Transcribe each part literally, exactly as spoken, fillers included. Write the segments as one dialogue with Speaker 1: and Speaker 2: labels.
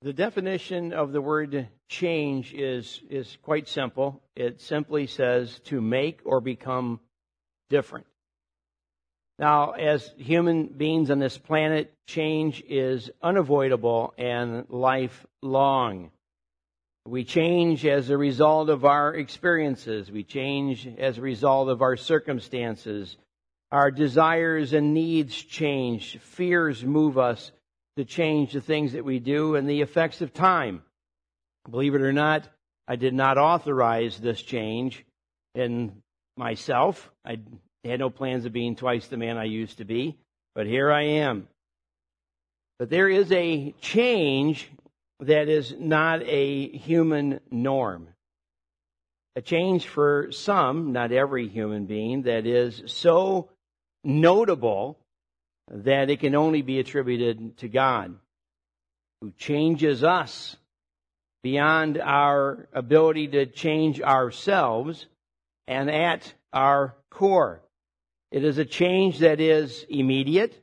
Speaker 1: The definition of the word change is, is quite simple. It simply says to make or become different. Now, as human beings on this planet, change is unavoidable and lifelong. We change as a result of our experiences. We change as a result of our circumstances. Our desires and needs change. Fears move us to change the things that we do, and the effects of time. Believe it or not, I did not authorize this change in myself. I had no plans of being twice the man I used to be, but here I am. But there is a change that is not a human norm. A change for some, not every human being, that is so notable that it can only be attributed to God, who changes us beyond our ability to change ourselves and at our core. It is a change that is immediate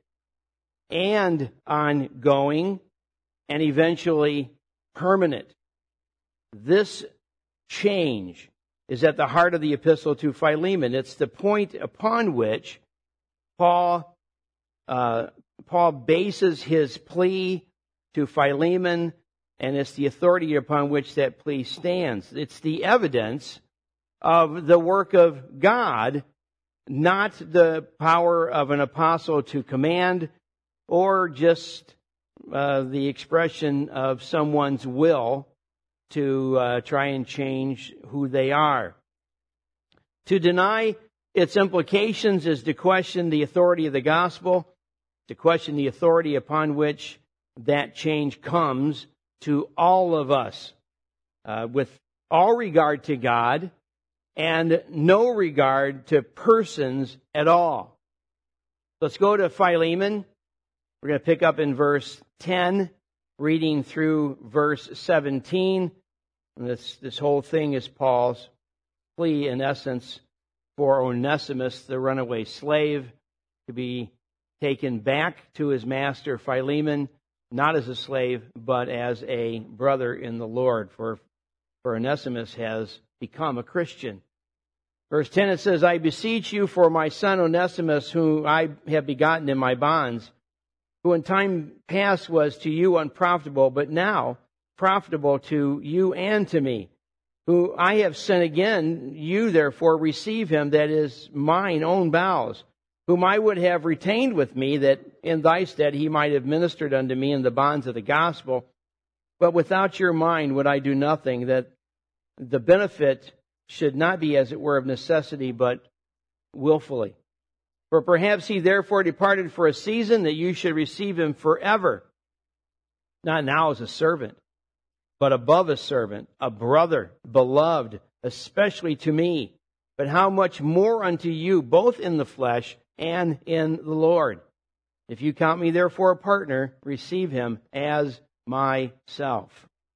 Speaker 1: and ongoing and eventually permanent. This change is at the heart of the epistle to Philemon. It's the point upon which Paul Uh, Paul bases his plea to Philemon, and it's the authority upon which that plea stands. It's the evidence of the work of God, not the power of an apostle to command or just uh, the expression of someone's will to uh, try and change who they are. To deny its implications is to question the authority of the gospel, to question the authority upon which that change comes to all of us, uh, with all regard to God and no regard to persons at all. Let's go to Philemon. We're going to pick up in verse ten, reading through verse seventeen. And this, this whole thing is Paul's plea, in essence, for Onesimus, the runaway slave, to be taken back to his master Philemon, not as a slave, but as a brother in the Lord, for, for Onesimus has become a Christian. Verse ten, it says, I beseech you for my son Onesimus, whom I have begotten in my bonds, who in time past was to you unprofitable, but now profitable to you and to me, who I have sent again. You therefore receive him, that is mine own bowels, whom I would have retained with me, that in thy stead he might have ministered unto me in the bonds of the gospel. But without your mind would I do nothing, that the benefit should not be as it were of necessity, but willfully. For perhaps he therefore departed for a season, that you should receive him forever, not now as a servant, but above a servant, a brother, beloved, especially to me. But how much more unto you, both in the flesh and in the Lord. If you count me therefore a partner, receive him as myself.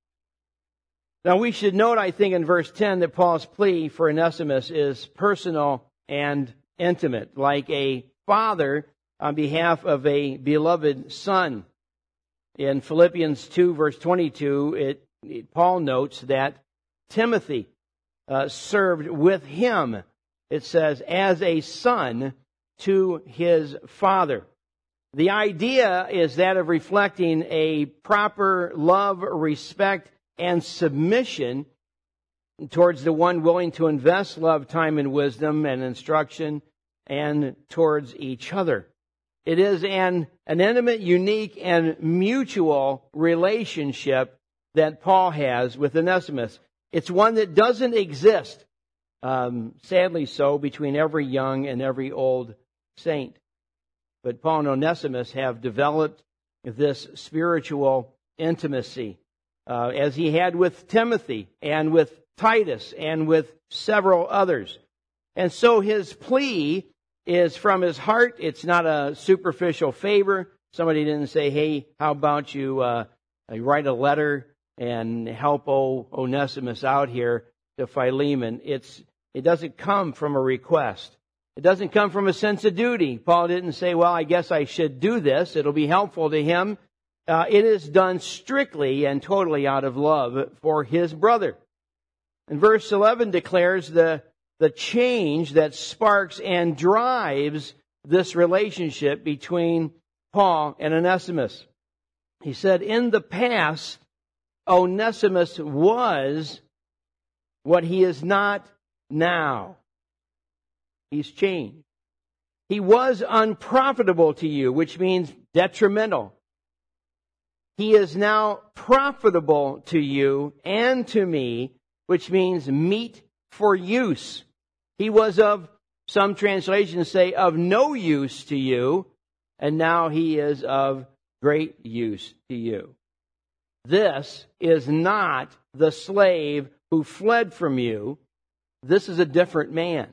Speaker 1: Now we should note, I think, in verse ten that Paul's plea for Onesimus is personal and intimate, like a father on behalf of a beloved son. In Philippians two, verse twenty-two, it, it Paul notes that Timothy uh, served with him, it says, as a son to his father. The idea is that of reflecting a proper love, respect, and submission towards the one willing to invest love, time, and wisdom and instruction, and towards each other. It is an, an intimate, unique, and mutual relationship that Paul has with Onesimus. It's one that doesn't exist, um, sadly so, between every young and every old saint. But Paul and Onesimus have developed this spiritual intimacy, uh, as he had with Timothy and with Titus and with several others. And so his plea is from his heart. It's not a superficial favor. Somebody didn't say, hey, how about you uh, write a letter and help old Onesimus out here to Philemon. It's It doesn't come from a request. It doesn't come from a sense of duty. Paul didn't say, well, I guess I should do this. It'll be helpful to him. uh, it is done strictly and totally out of love for his brother. And verse eleven declares the, the change that sparks and drives this relationship between Paul and Onesimus. He said, in the past, Onesimus was what he is not now. He's changed. He was unprofitable to you, which means detrimental. He is now profitable to you and to me, which means meet for use. He was of, some translations say, of no use to you, and now he is of great use to you. This is not the slave who fled from you. This is a different man.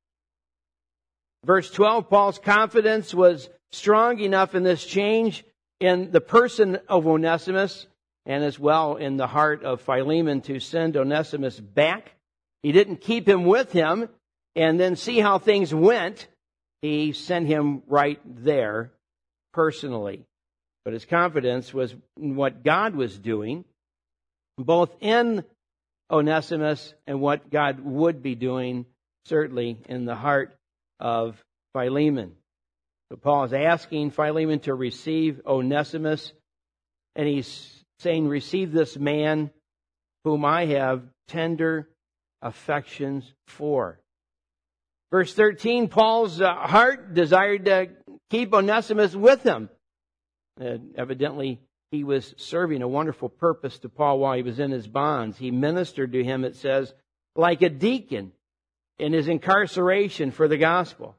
Speaker 1: Verse twelve, Paul's confidence was strong enough in this change in the person of Onesimus and as well in the heart of Philemon to send Onesimus back. He didn't keep him with him and then see how things went. He sent him right there personally. But his confidence was in what God was doing, both in Onesimus and what God would be doing, certainly in the heart of Philemon. So Paul is asking Philemon to receive Onesimus, and he's saying, receive this man whom I have tender affections for. Verse thirteen, Paul's uh, heart desired to keep Onesimus with him. Uh, evidently, he was serving a wonderful purpose to Paul while he was in his bonds. He ministered to him, it says, like a deacon in his incarceration for the gospel.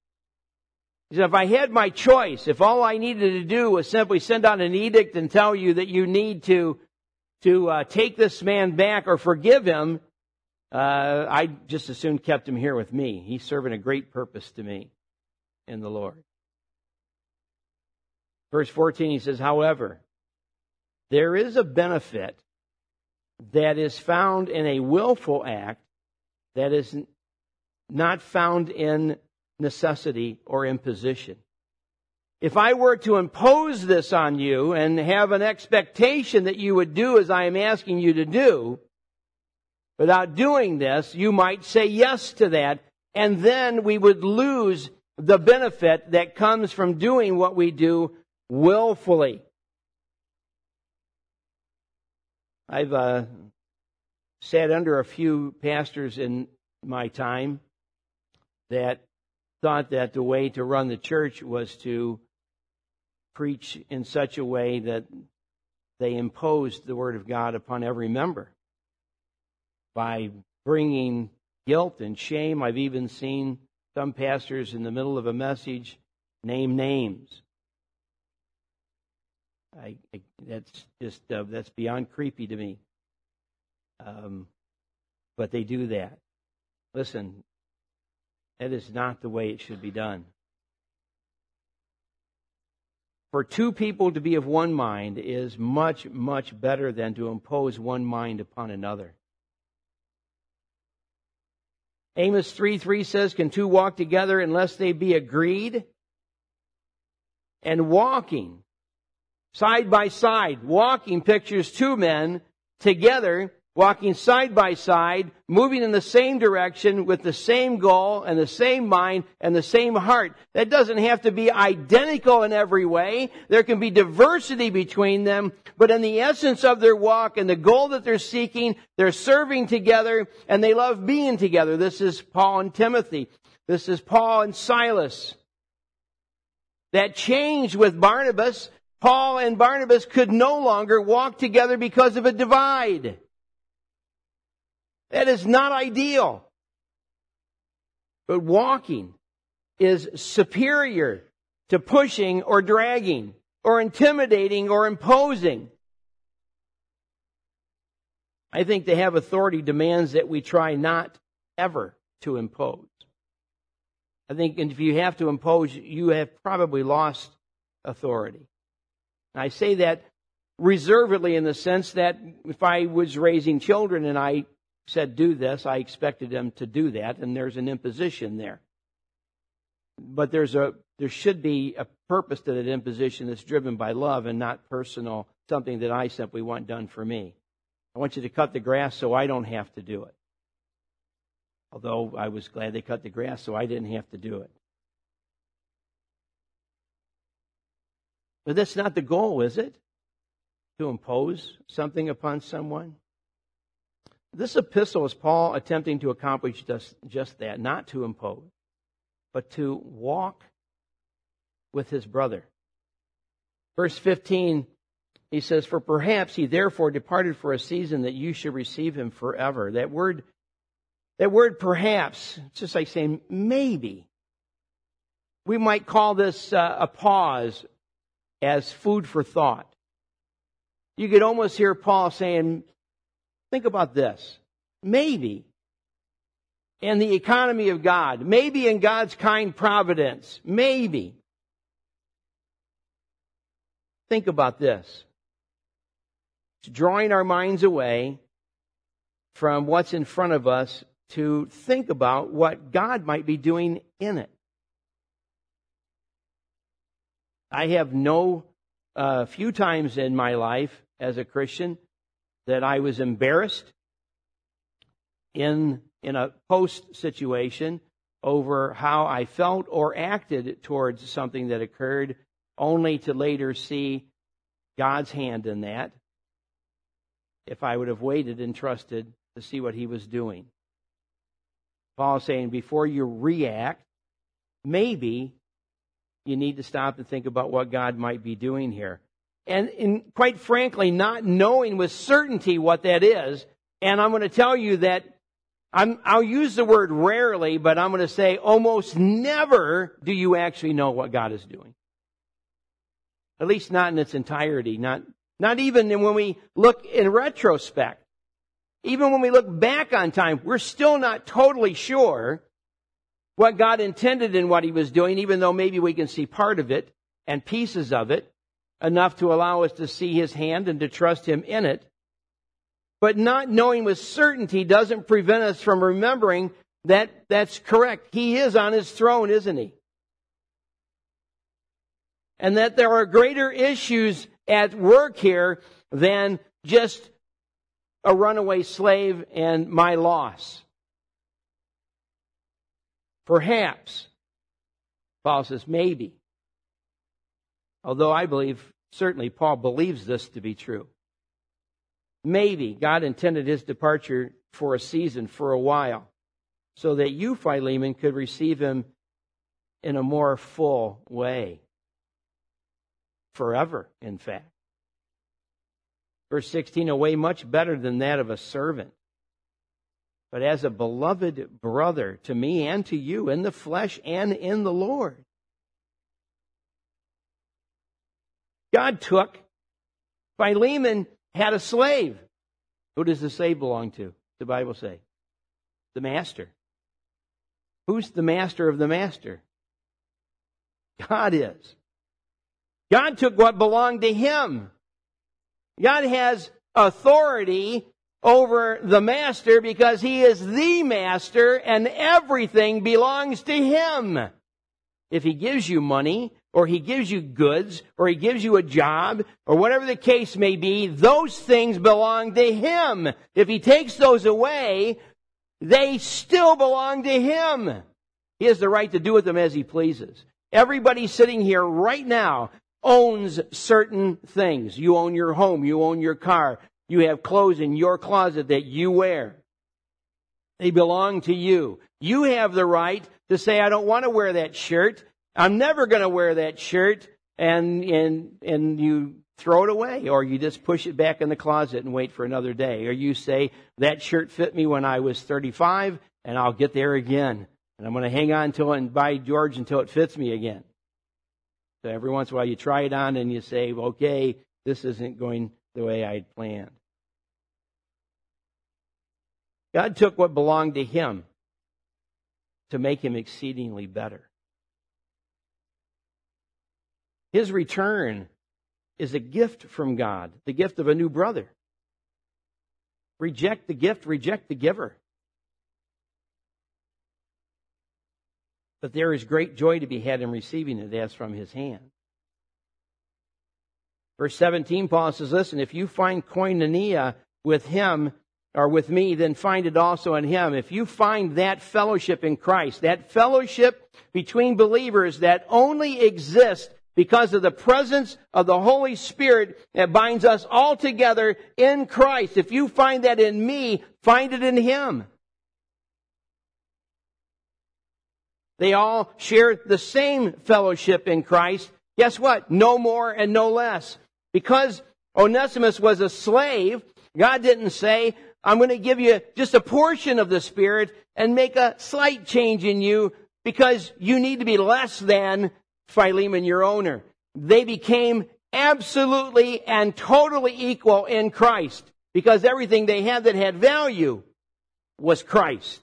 Speaker 1: He said, if I had my choice, if all I needed to do was simply send out an edict and tell you that you need to, to uh, take this man back or forgive him, uh, I just as soon kept him here with me. He's serving a great purpose to me in the Lord. Verse fourteen, he says, however, there is a benefit that is found in a willful act that is not found in necessity or imposition. If I were to impose this on you and have an expectation that you would do as I am asking you to do, without doing this, you might say yes to that, and then we would lose the benefit that comes from doing what we do willfully. I've uh, sat under a few pastors in my time that thought that the way to run the church was to preach in such a way that they imposed the Word of God upon every member by bringing guilt and shame. I've even seen some pastors in the middle of a message name names. I, I, that's just uh, that's beyond creepy to me. Um, but they do that. Listen, that is not the way it should be done. For two people to be of one mind is much, much better than to impose one mind upon another. Amos three three says, can two walk together unless they be agreed? And walking side by side. Walking pictures two men together, walking side by side, moving in the same direction with the same goal and the same mind and the same heart. That doesn't have to be identical in every way. There can be diversity between them, but in the essence of their walk and the goal that they're seeking, they're serving together and they love being together. This is Paul and Timothy. This is Paul and Silas. That changed with Barnabas. Paul and Barnabas could no longer walk together because of a divide. That is not ideal. But walking is superior to pushing or dragging or intimidating or imposing. I think to have authority demands that we try not ever to impose. I think if you have to impose, you have probably lost authority. I say that reservedly in the sense that if I was raising children and I said do this, I expected them to do that, and there's an imposition there. but there's a there should be a purpose to that imposition that's driven by love and not personal, something that I simply want done for me. I want you to cut the grass so I don't have to do it. Although I was glad they cut the grass so I didn't have to do it. But that's not the goal, is it? To impose something upon someone? This epistle is Paul attempting to accomplish just, just that, not to impose, but to walk with his brother. Verse fifteen, he says, "For perhaps he therefore departed for a season that you should receive him forever." That word, that word perhaps, it's just like saying maybe. We might call this uh, a pause as food for thought. You could almost hear Paul saying, think about this. Maybe in the economy of God, maybe in God's kind providence, maybe. Think about this. It's drawing our minds away from what's in front of us to think about what God might be doing in it. I have no uh, few times in my life as a Christian that I was embarrassed in in a post situation over how I felt or acted towards something that occurred, only to later see God's hand in that if I would have waited and trusted to see what He was doing. Paul is saying, before you react, maybe you need to stop and think about what God might be doing here. And, and quite frankly, not knowing with certainty what that is, and I'm going to tell you that I'm, I'll use the word rarely, but I'm going to say almost never do you actually know what God is doing. At least not in its entirety. Not, not even when we look in retrospect. Even when we look back on time, we're still not totally sure what God intended in what He was doing, even though maybe we can see part of it and pieces of it, enough to allow us to see His hand and to trust Him in it. But not knowing with certainty doesn't prevent us from remembering that that's correct. He is on His throne, isn't He? And that there are greater issues at work here than just a runaway slave and my loss. Perhaps, Paul says, maybe. Although I believe, certainly Paul believes this to be true. Maybe God intended his departure for a season, for a while, so that you, Philemon, could receive him in a more full way. Forever, in fact. Verse sixteen, a way much better than that of a servant, but as a beloved brother to me and to you in the flesh and in the Lord. God took, Philemon had a slave. Who does the slave belong to? The Bible say? The master. Who's the master of the master? God is. God took what belonged to him. God has authority over the master because he is the master and everything belongs to him. If he gives you money, or he gives you goods, or he gives you a job, or whatever the case may be, those things belong to him. If he takes those away, they still belong to him. He has the right to do with them as he pleases. Everybody sitting here right now owns certain things. You own your home, you own your car, you have clothes in your closet that you wear. They belong to you. You have the right to say, I don't want to wear that shirt. I'm never going to wear that shirt, and and and you throw it away, or you just push it back in the closet and wait for another day. Or you say, that shirt fit me when I was thirty-five, and I'll get there again. And I'm going to hang on to it and buy George until it fits me again. So every once in a while you try it on and you say, okay, this isn't going the way I'd planned. God took what belonged to him to make him exceedingly better. His return is a gift from God, the gift of a new brother. Reject the gift, reject the giver. But there is great joy to be had in receiving it as from His hand. Verse seventeen, Paul says, listen, if you find koinonia with Him, or with me, then find it also in Him. If you find that fellowship in Christ, that fellowship between believers that only exists because of the presence of the Holy Spirit that binds us all together in Christ. If you find that in me, find it in Him. They all share the same fellowship in Christ. Guess what? No more and no less. Because Onesimus was a slave, God didn't say, I'm going to give you just a portion of the Spirit and make a slight change in you because you need to be less than Philemon, your owner. They became absolutely and totally equal in Christ because everything they had that had value was Christ.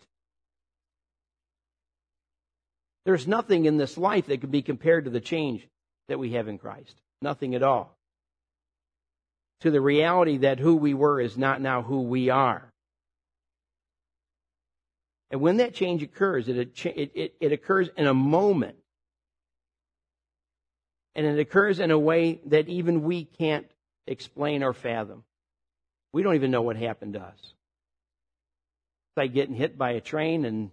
Speaker 1: There's nothing in this life that could be compared to the change that we have in Christ. Nothing at all. To the reality that who we were is not now who we are. And when that change occurs, it, it, it, it occurs in a moment. And it occurs in a way that even we can't explain or fathom. We don't even know what happened to us. It's like getting hit by a train and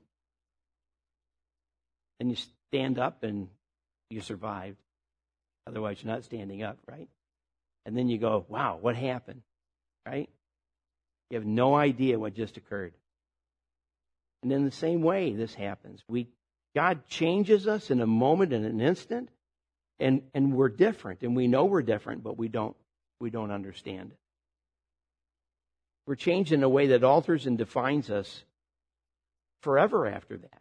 Speaker 1: and you stand up and you survived. Otherwise, you're not standing up, right? And then you go, wow, what happened? Right? You have no idea what just occurred. And in the same way, this happens. We, God changes us in a moment, in an instant, and, and we're different. And we know we're different, but we don't, we don't understand it. We're changed in a way that alters and defines us forever after that.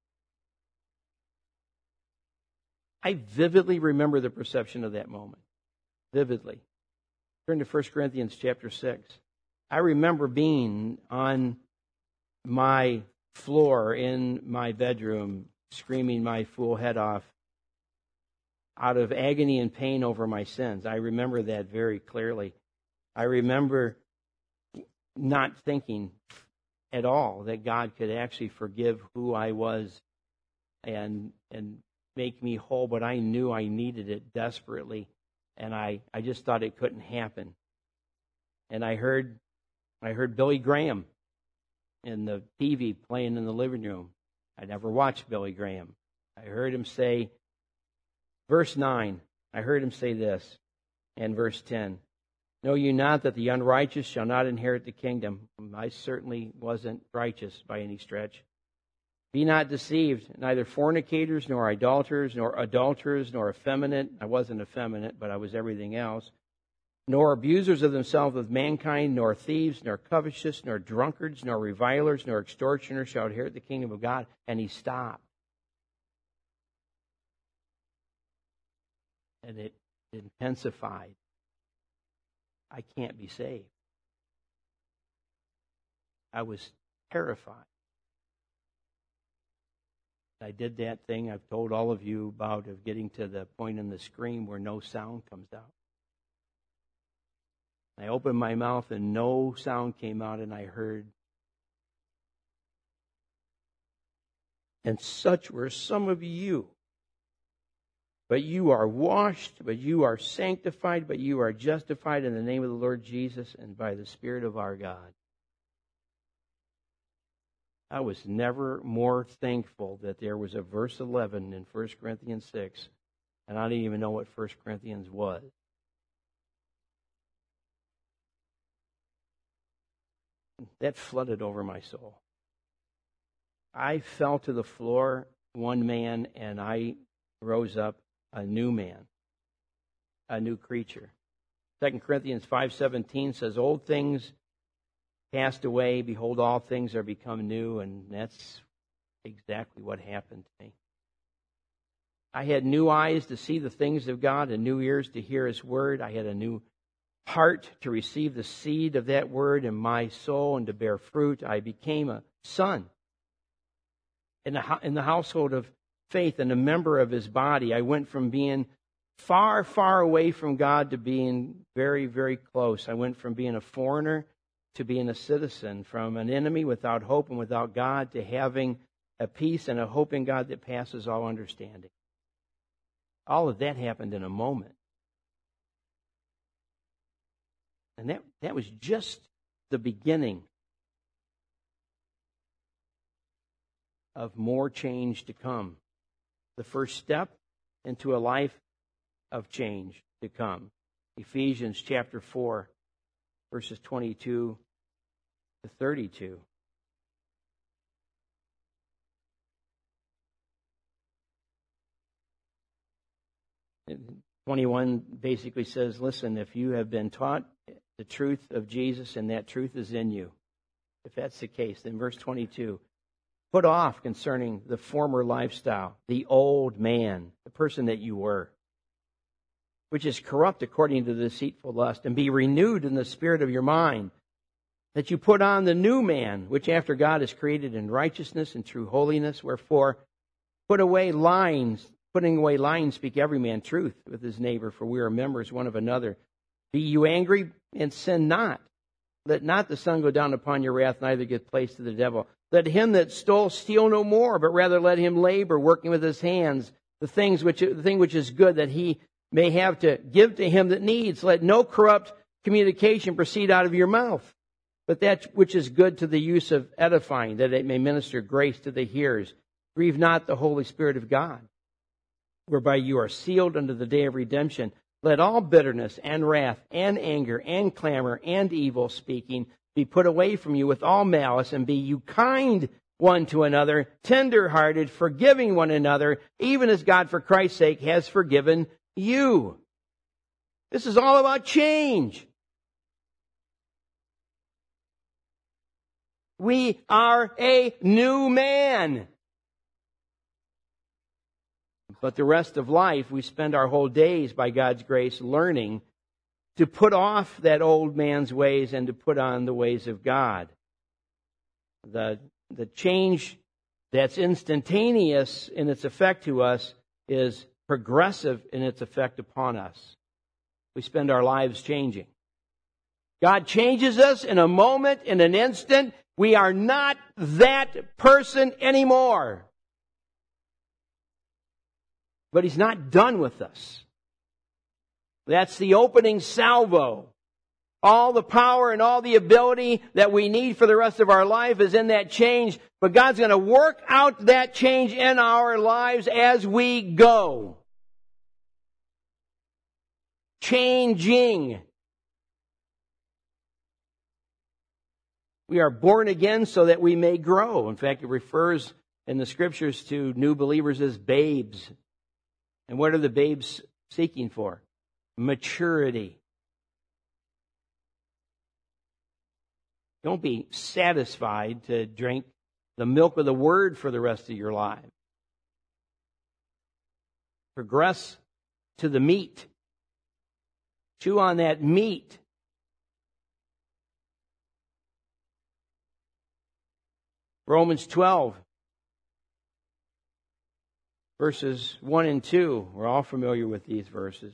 Speaker 1: I vividly remember the perception of that moment. Vividly. Turn to First Corinthians chapter six. I remember being on my floor in my bedroom, screaming my fool head off out of agony and pain over my sins. I remember that very clearly. I remember not thinking at all that God could actually forgive who I was and and make me whole, but I knew I needed it desperately. And I, I just thought it couldn't happen. And I heard I heard Billy Graham in the T V playing in the living room. I never watched Billy Graham. I heard him say, verse nine, I heard him say this, and verse ten, know you not that the unrighteous shall not inherit the kingdom? I certainly wasn't righteous by any stretch. Be not deceived, neither fornicators, nor idolaters, nor adulterers, nor effeminate. I wasn't effeminate, but I was everything else. Nor abusers of themselves with mankind, nor thieves, nor covetous, nor drunkards, nor revilers, nor extortioners shall inherit the kingdom of God. And he stopped. And it intensified. I can't be saved. I was terrified. I did that thing I've told all of you about of getting to the point in the scream where no sound comes out. I opened my mouth and no sound came out, and I heard, and such were some of you. But you are washed, but you are sanctified, but you are justified in the name of the Lord Jesus and by the Spirit of our God. I was never more thankful that there was a verse eleven in First Corinthians six, and I didn't even know what First Corinthians was. That flooded over my soul. I fell to the floor, one man, and I rose up a new man, a new creature. Second Corinthians five seventeen says, old things passed away, behold, all things are become new, and that's exactly what happened to me. I had new eyes to see the things of God and new ears to hear His word. I had a new heart to receive the seed of that word in my soul and to bear fruit. I became a son in the, in the household of faith and a member of His body. I went from being far, far away from God to being very, very close. I went from being a foreigner to being a citizen, from an enemy without hope and without God to having a peace and a hope in God that passes all understanding. All of that happened in a moment. And that, that was just the beginning of more change to come. The first step into a life of change to come. Ephesians chapter four, verses twenty-two to thirty-two. twenty-one basically says, listen, if you have been taught the truth of Jesus and that truth is in you, if that's the case, then verse twenty-two, put off concerning the former lifestyle, the old man, the person that you were, which is corrupt according to the deceitful lust, and be renewed in the spirit of your mind, that you put on the new man, which after God is created in righteousness and true holiness. Wherefore, put away lying, putting away lying, speak every man truth with his neighbor, for we are members one of another. Be you angry and sin not. Let not the sun go down upon your wrath, neither give place to the devil. Let him that stole steal no more, but rather let him labor, working with his hands, the things which the thing which is good, that he may have to give to him that needs. Let no corrupt communication proceed out of your mouth, but that which is good to the use of edifying, that it may minister grace to the hearers. Grieve not the Holy Spirit of God, whereby you are sealed unto the day of redemption. Let all bitterness and wrath and anger and clamor and evil speaking be put away from you with all malice, and be you kind one to another, tender-hearted, forgiving one another, even as God for Christ's sake has forgiven you. This is all about change. We are a new man. But the rest of life, we spend our whole days, by God's grace, learning to put off that old man's ways and to put on the ways of God. The, the change that's instantaneous in its effect to us is progressive in its effect upon us. We spend our lives changing. God changes us in a moment, in an instant. We are not that person anymore. But He's not done with us. That's the opening salvo. All the power and all the ability that we need for the rest of our life is in that change. But God's going to work out that change in our lives as we go. Changing. We are born again so that we may grow. In fact, it refers in the Scriptures to new believers as babes. And what are the babes seeking for? Maturity. Don't be satisfied to drink the milk of the Word for the rest of your life. Progress to the meat. Chew on that meat. Romans twelve, verses one and two. We're all familiar with these verses.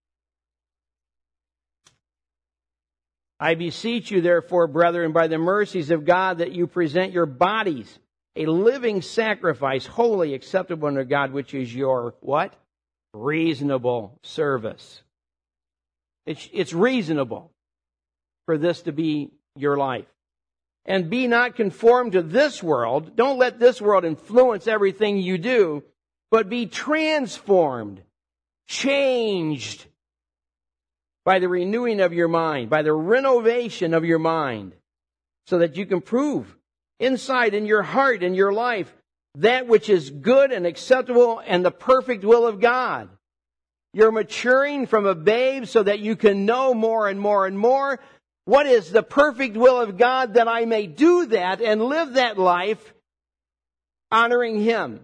Speaker 1: I beseech you, therefore, brethren, by the mercies of God, that you present your bodies a living sacrifice, holy, acceptable unto God, which is your, what? Reasonable service. It's, it's reasonable for this to be your life. And be not conformed to this world. Don't let this world influence everything you do, but be transformed, changed by the renewing of your mind, by the renovation of your mind, so that you can prove inside in your heart, in your life, that which is good and acceptable and the perfect will of God. You're maturing from a babe so that you can know more and more and more what is the perfect will of God, that I may do that and live that life honoring Him.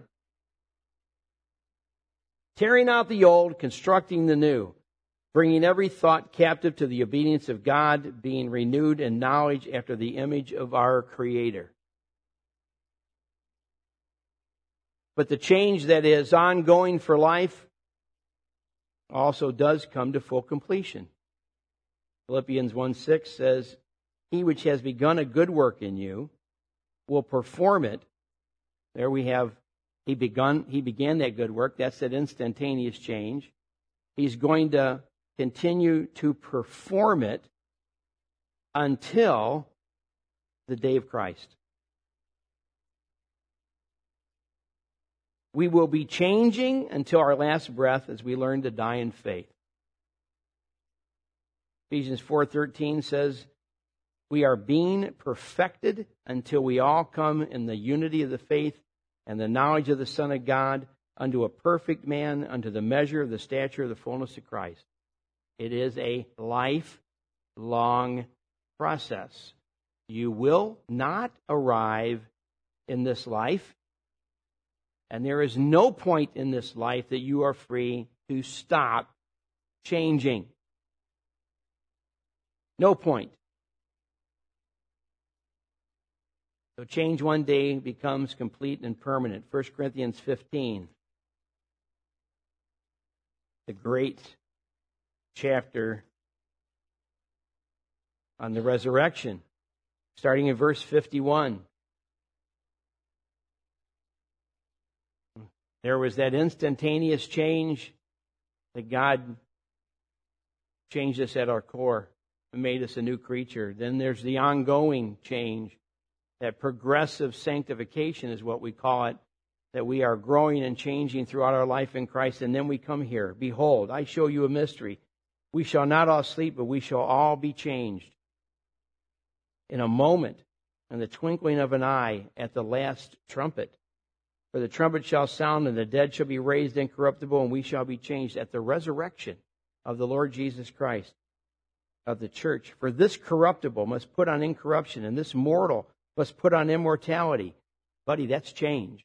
Speaker 1: Tearing out the old, constructing the new, bringing every thought captive to the obedience of God, being renewed in knowledge after the image of our Creator. But the change that is ongoing for life also does come to full completion. Philippians one six says, He which has begun a good work in you will perform it There we have, he begun, he began that good work. That's that instantaneous change. He's going to continue to perform it until the day of Christ. We will be changing until our last breath as we learn to die in faith. Ephesians four thirteen says, we are being perfected until we all come in the unity of the faith and the knowledge of the Son of God, unto a perfect man, unto the measure of the stature of the fullness of Christ. It is a lifelong process. You will not arrive in this life, and there is no point in this life that you are free to stop changing. No point. So change one day becomes complete and permanent. First Corinthians fifteen. The great chapter on the resurrection, starting in verse fifty-one. There was that instantaneous change that God changed us at our core and made us a new creature. Then there's the ongoing change. That progressive sanctification is what we call it, that we are growing and changing throughout our life in Christ. And then we come here. Behold, I show you a mystery. We shall not all sleep, but we shall all be changed. In a moment, in the twinkling of an eye, at the last trumpet. For the trumpet shall sound, and the dead shall be raised incorruptible, and we shall be changed at the resurrection of the Lord Jesus Christ, of the church. For this corruptible must put on incorruption, and this mortal must put on immortality. Buddy, that's change.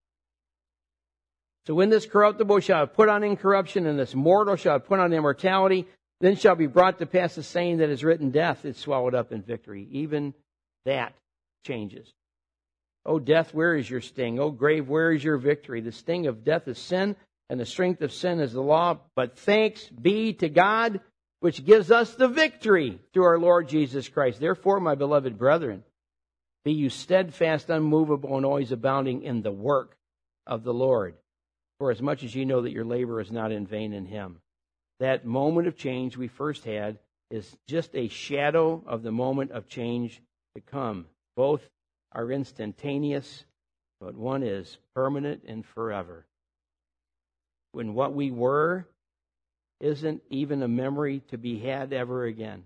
Speaker 1: So when this corruptible shall have put on incorruption, and this mortal shall have put on immortality, then shall be brought to pass the saying that is written, death is swallowed up in victory. Even that changes. O death, where is your sting? O grave, where is your victory? The sting of death is sin, and the strength of sin is the law. But thanks be to God, which gives us the victory through our Lord Jesus Christ. Therefore, my beloved brethren, be you steadfast, unmovable, and always abounding in the work of the Lord. For as much as you know that your labor is not in vain in Him. That moment of change we first had is just a shadow of the moment of change to come. Both are instantaneous, but one is permanent and forever. When what we were isn't even a memory to be had ever again.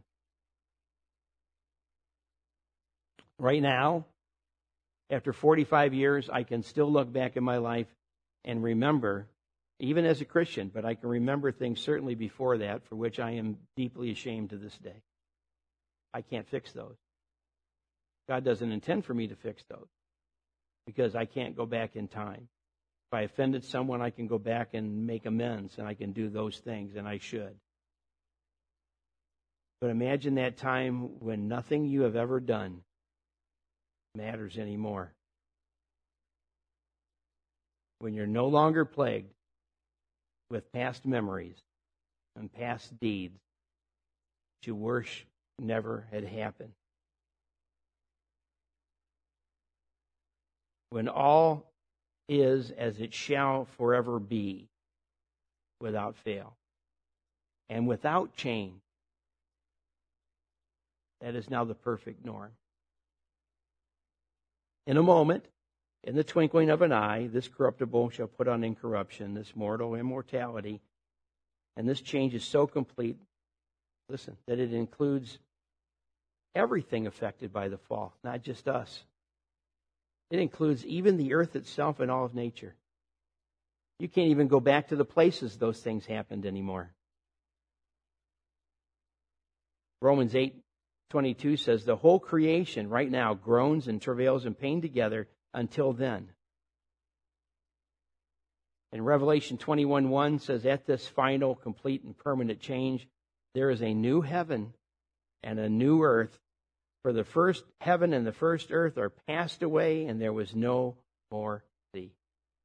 Speaker 1: Right now, after forty-five years, I can still look back in my life and remember, even as a Christian, but I can remember things certainly before that for which I am deeply ashamed to this day. I can't fix those. God doesn't intend for me to fix those because I can't go back in time. If I offended someone, I can go back and make amends, and I can do those things, and I should. But imagine that time when nothing you have ever done matters anymore. When you're no longer plagued with past memories and past deeds that you wish never had happened. When all is as it shall forever be, without fail, and without change. That is now the perfect norm. In a moment, in the twinkling of an eye, this corruptible shall put on incorruption, this mortal immortality. And this change is so complete, listen, that it includes everything affected by the fall, not just us. It includes even the earth itself and all of nature. You can't even go back to the places those things happened anymore. Romans eight twenty-two says, the whole creation right now groans and travails in pain together until then. And Revelation twenty-one one says, at this final, complete, and permanent change, there is a new heaven and a new earth. For the first heaven and the first earth are passed away, and there was no more sea.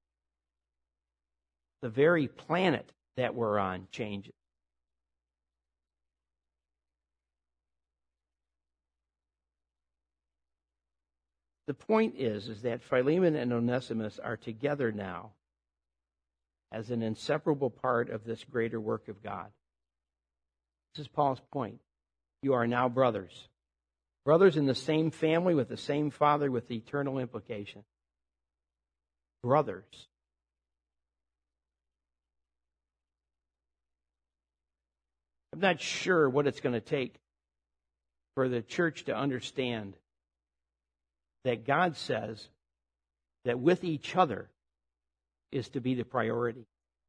Speaker 1: The very planet that we're on changes. The point is, is that Philemon and Onesimus are together now as an inseparable part of this greater work of God. This is Paul's point. You are now brothers. Brothers in the same family with the same Father with the eternal implication. Brothers. I'm not sure what it's going to take for the church to understand that God says that with each other is to be the priority.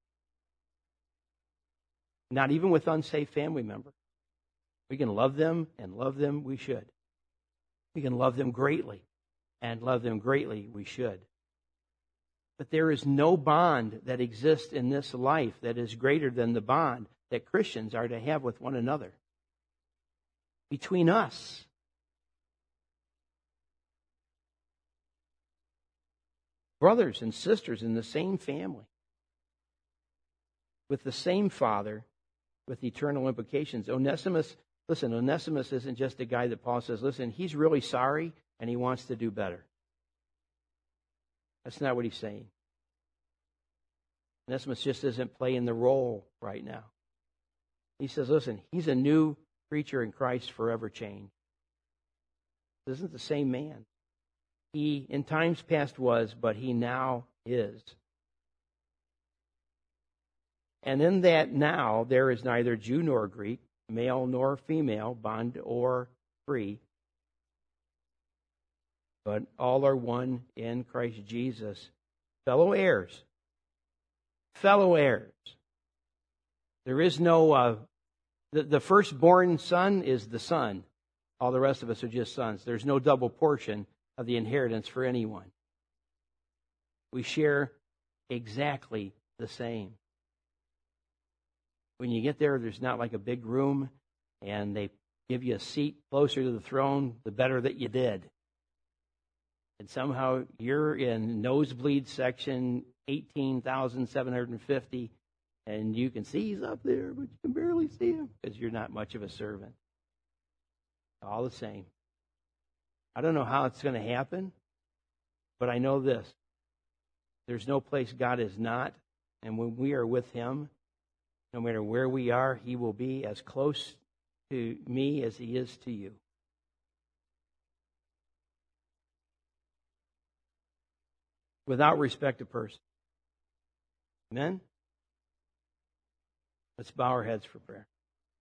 Speaker 1: Not even with unsafe family members. We can love them, and love them we should. We can love them greatly, and love them greatly we should. But there is no bond that exists in this life that is greater than the bond that Christians are to have with one another. Between us. Brothers and sisters in the same family. With the same Father, with eternal implications. Onesimus, listen, Onesimus isn't just a guy that Paul says, listen, he's really sorry and he wants to do better. That's not what he's saying. Onesimus just isn't playing the role right now. He says, listen, he's a new creature in Christ, forever changed. This isn't the same man. He in times past was, but he now is. And in that now, there is neither Jew nor Greek, male nor female, bond or free, but all are one in Christ Jesus. Fellow heirs. Fellow heirs. There is no, uh, the, the firstborn son is the son. All the rest of us are just sons. There's no double portion of the inheritance for anyone. We share exactly the same. When you get there, there's not like a big room and they give you a seat closer to the throne, the better that you did. And somehow you're in nosebleed section eighteen thousand seven hundred fifty, and you can see he's up there, but you can barely see him because you're not much of a servant. All the same. I don't know how it's going to happen, but I know this. There's no place God is not, and when we are with Him, no matter where we are, He will be as close to me as He is to you. Without respect of person. Amen? Let's bow our heads for prayer.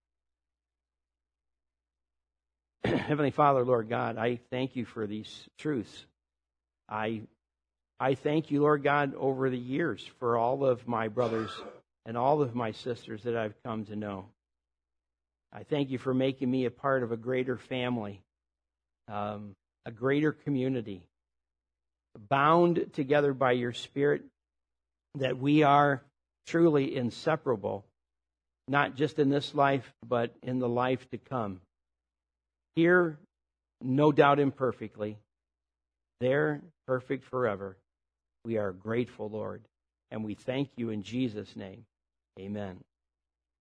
Speaker 1: Heavenly Father, Lord God, I thank you for these truths. I, I thank you, Lord God, over the years for all of my brothers and all of my sisters that I've come to know. I thank you for making me a part of a greater family, um, a greater community, bound together by your Spirit, that we are truly inseparable, not just in this life, but in the life to come. Here, no doubt imperfectly. There, perfect forever. We are grateful, Lord, and we thank you in Jesus' name. Amen.